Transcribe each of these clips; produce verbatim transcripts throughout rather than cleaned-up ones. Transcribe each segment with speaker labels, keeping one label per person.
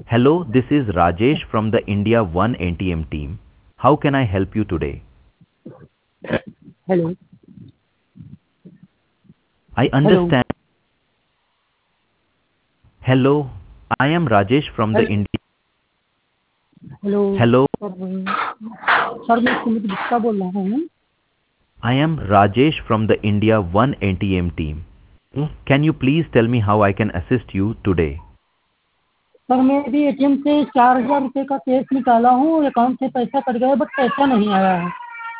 Speaker 1: Hello, this is Rajesh from the India One A T M team. How can I help you today?
Speaker 2: Hello.
Speaker 1: I
Speaker 2: Hello.
Speaker 1: understand. Hello, I am Rajesh from the
Speaker 2: Hello.
Speaker 1: India.
Speaker 2: Hello
Speaker 1: Hello,
Speaker 2: sir sir मैं सुमित गुप्ता बोल रहा हूँ।
Speaker 1: I am Rajesh from the India One A T M team. Can you please tell me how I can assist you today?
Speaker 2: Sir मैं अभी ATM से चार हजार रुपये का कैश निकाला हूँ, अकाउंट से पैसा कट गया बट पैसा नहीं आया है।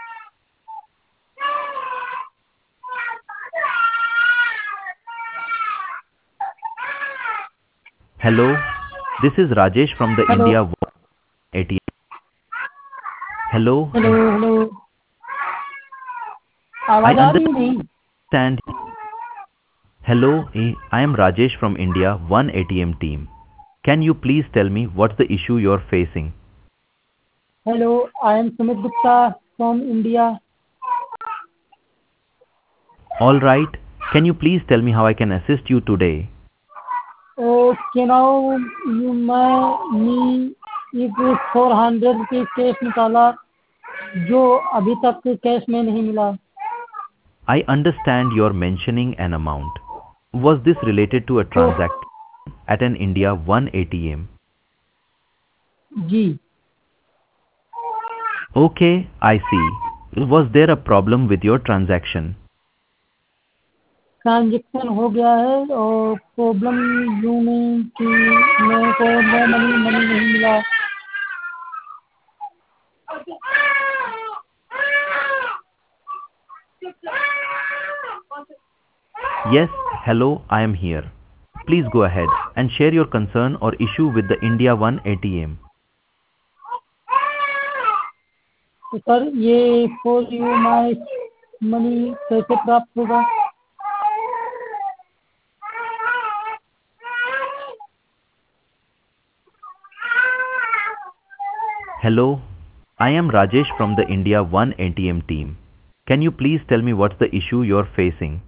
Speaker 1: Hello, this is Rajesh from the
Speaker 2: hello
Speaker 1: India One A T M. Hello,
Speaker 2: hello hello
Speaker 1: I
Speaker 2: आवाज़ आ रही नहीं।
Speaker 1: understand. Hello, eh, I am Rajesh from India One A T M team. Can you please tell me what's the issue you're facing?
Speaker 2: Hello I am Sumit Gupta from India.
Speaker 1: All right, can you please tell me how I can assist you today?
Speaker 2: Okay now you मैं मी एक four hundred rupees cash निकाला जो अभी तक cash में नहीं मिला।
Speaker 1: I understand you're mentioning an amount. Was this related to a
Speaker 2: तो
Speaker 1: transaction at an India One A T M?
Speaker 2: जी
Speaker 1: Okay, I see. Was there a problem with your transaction?
Speaker 2: Transaction हो गया है और problem यूँ में कि मेरे को मनी मनी नहीं मिला।
Speaker 1: Yes, hello, I am here. Please go ahead and share your concern or issue with the India One A T M.
Speaker 2: तो सर ये फॉर यू माई मनी कैसे प्राप्त होगा?
Speaker 1: Hello, I am Rajesh from the India One A T M team. Can you please tell me what's the issue you're facing?